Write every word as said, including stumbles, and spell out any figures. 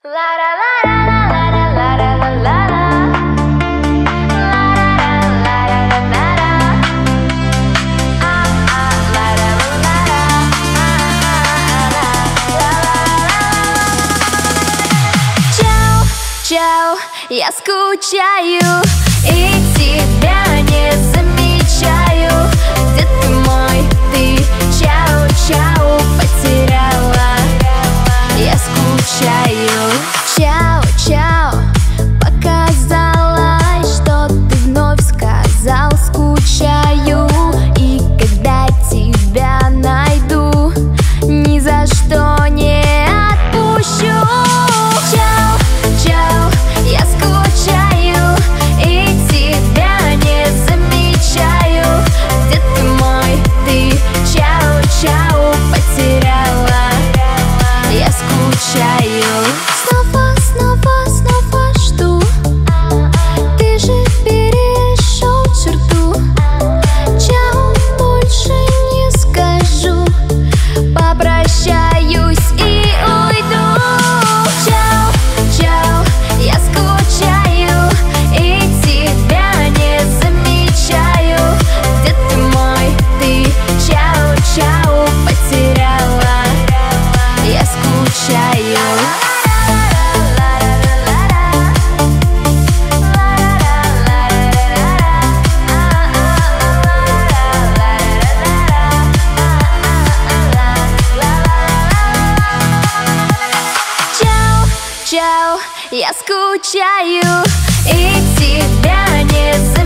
Чао, я скучаю и тебя не замечаю. Где ты мой, ты чао-чао потеряла. Я скучаю. Чао-чао, показалось, что ты вновь сказал скучаю. И когда тебя найду, ни за что не отпущу. Снова, снова, снова жду. Ты же перешел черту. Чао, больше не скажу. Попрощаюсь и уйду. Чао, чао, я скучаю и тебя не замечаю. Где ты мой, ты чао-чао потеряла. Я скучаю. Чао, я скучаю и тебя не знаю.